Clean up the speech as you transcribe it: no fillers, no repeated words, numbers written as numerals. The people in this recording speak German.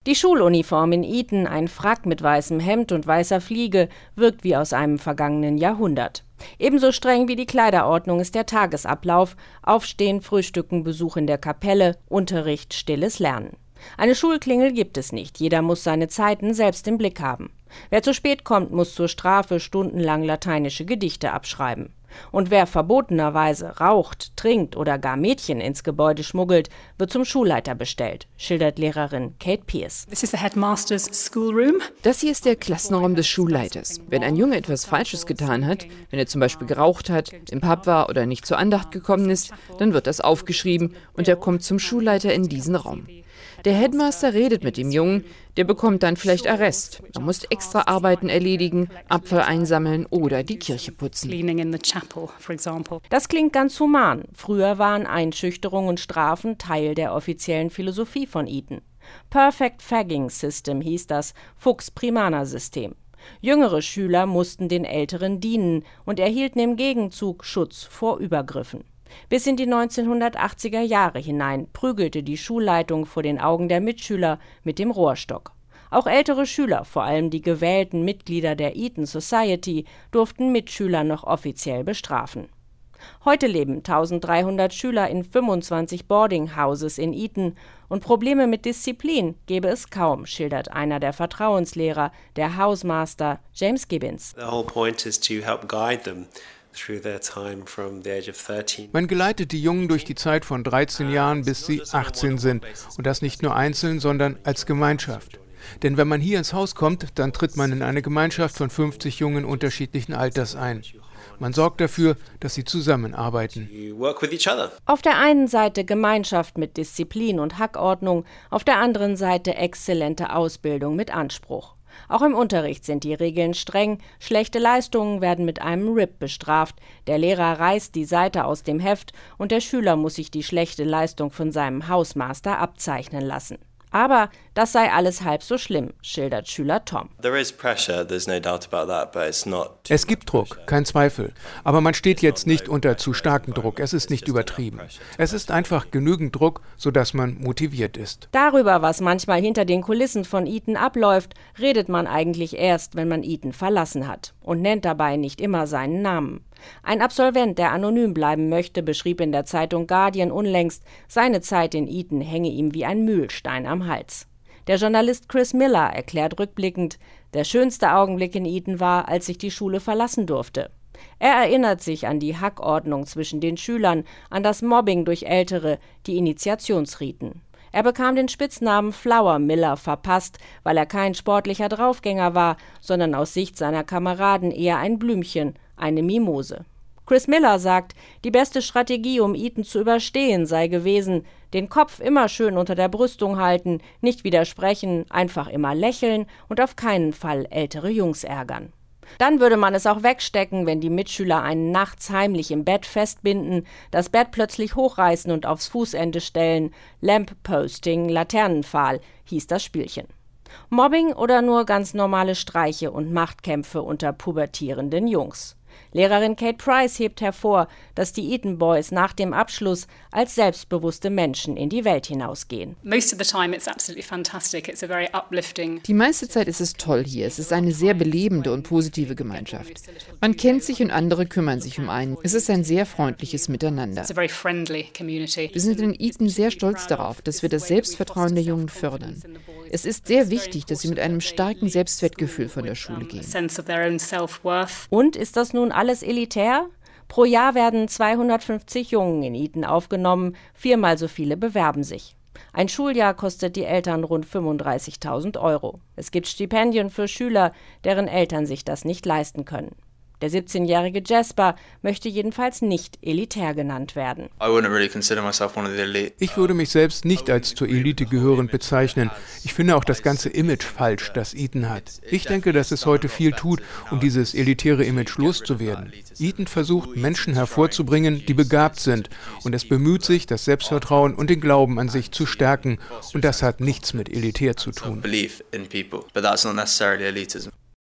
Die Schuluniform in Eton, ein Frack mit weißem Hemd und weißer Fliege, wirkt wie aus einem vergangenen Jahrhundert. Ebenso streng wie die Kleiderordnung ist der Tagesablauf: Aufstehen, Frühstücken, Besuch in der Kapelle, Unterricht, stilles Lernen. Eine Schulklingel gibt es nicht, jeder muss seine Zeiten selbst im Blick haben. Wer zu spät kommt, muss zur Strafe stundenlang lateinische Gedichte abschreiben. Und wer verbotenerweise raucht, trinkt oder gar Mädchen ins Gebäude schmuggelt, wird zum Schulleiter bestellt, schildert Lehrerin Kate Pierce. Das hier ist der Klassenraum des Schulleiters. Wenn ein Junge etwas Falsches getan hat, wenn er zum Beispiel geraucht hat, im Pub war oder nicht zur Andacht gekommen ist, dann wird das aufgeschrieben und er kommt zum Schulleiter in diesen Raum. Der Headmaster redet mit dem Jungen, der bekommt dann vielleicht Arrest. Er muss extra Arbeiten erledigen, Abfall einsammeln oder die Kirche putzen. Das klingt ganz human. Früher waren Einschüchterung und Strafen Teil der offiziellen Philosophie von Eton. Perfect Fagging System hieß das Fuchs-Primana-System. Jüngere Schüler mussten den Älteren dienen und erhielten im Gegenzug Schutz vor Übergriffen. Bis in die 1980er Jahre hinein prügelte die Schulleitung vor den Augen der Mitschüler mit dem Rohrstock. Auch ältere Schüler, vor allem die gewählten Mitglieder der Eton Society, durften Mitschüler noch offiziell bestrafen. Heute leben 1300 Schüler in 25 Boarding Houses in Eton und Probleme mit Disziplin gebe es kaum, schildert einer der Vertrauenslehrer, der Housemaster James Gibbons. Man geleitet die Jungen durch die Zeit von 13 Jahren, bis sie 18 sind. Und das nicht nur einzeln, sondern als Gemeinschaft. Denn wenn man hier ins Haus kommt, dann tritt man in eine Gemeinschaft von 50 Jungen unterschiedlichen Alters ein. Man sorgt dafür, dass sie zusammenarbeiten. Auf der einen Seite Gemeinschaft mit Disziplin und Hackordnung, auf der anderen Seite exzellente Ausbildung mit Anspruch. Auch im Unterricht sind die Regeln streng, schlechte Leistungen werden mit einem RIP bestraft, der Lehrer reißt die Seite aus dem Heft und der Schüler muss sich die schlechte Leistung von seinem Housemaster abzeichnen lassen. Aber das sei alles halb so schlimm, schildert Schüler Tom. Es gibt Druck, kein Zweifel. Aber man steht jetzt nicht unter zu starkem Druck. Es ist nicht übertrieben. Es ist einfach genügend Druck, sodass man motiviert ist. Darüber, was manchmal hinter den Kulissen von Eton abläuft, redet man eigentlich erst, wenn man Eton verlassen hat und nennt dabei nicht immer seinen Namen. Ein Absolvent, der anonym bleiben möchte, beschrieb in der Zeitung Guardian unlängst, seine Zeit in Eton hänge ihm wie ein Mühlstein am Hals. Der Journalist Chris Miller erklärt rückblickend, der schönste Augenblick in Eton war, als ich die Schule verlassen durfte. Er erinnert sich an die Hackordnung zwischen den Schülern, an das Mobbing durch Ältere, die Initiationsriten. Er bekam den Spitznamen Flower Miller verpasst, weil er kein sportlicher Draufgänger war, sondern aus Sicht seiner Kameraden eher ein Blümchen, eine Mimose. Chris Miller sagt, die beste Strategie, um Eton zu überstehen, sei gewesen, den Kopf immer schön unter der Brüstung halten, nicht widersprechen, einfach immer lächeln und auf keinen Fall ältere Jungs ärgern. Dann würde man es auch wegstecken, wenn die Mitschüler einen nachts heimlich im Bett festbinden, das Bett plötzlich hochreißen und aufs Fußende stellen. Lampposting, Laternenpfahl, hieß das Spielchen. Mobbing oder nur ganz normale Streiche und Machtkämpfe unter pubertierenden Jungs. Lehrerin Kate Price hebt hervor, dass die Eton Boys nach dem Abschluss als selbstbewusste Menschen in die Welt hinausgehen. Die meiste Zeit ist es toll hier. Es ist eine sehr belebende und positive Gemeinschaft. Man kennt sich und andere kümmern sich um einen. Es ist ein sehr freundliches Miteinander. Wir sind in Eton sehr stolz darauf, dass wir das Selbstvertrauen der Jungen fördern. Es ist sehr wichtig, dass sie mit einem starken Selbstwertgefühl von der Schule gehen. Und ist das nun alles elitär? Pro Jahr werden 250 Jungen in Eton aufgenommen, 4-mal so viele bewerben sich. Ein Schuljahr kostet die Eltern rund 35.000 €. Es gibt Stipendien für Schüler, deren Eltern sich das nicht leisten können. Der 17-jährige Jasper möchte jedenfalls nicht elitär genannt werden. Ich würde mich selbst nicht als zur Elite gehörend bezeichnen. Ich finde auch das ganze Image falsch, das Eton hat. Ich denke, dass es heute viel tut, um dieses elitäre Image loszuwerden. Eton versucht, Menschen hervorzubringen, die begabt sind. Und es bemüht sich, das Selbstvertrauen und den Glauben an sich zu stärken. Und das hat nichts mit elitär zu tun.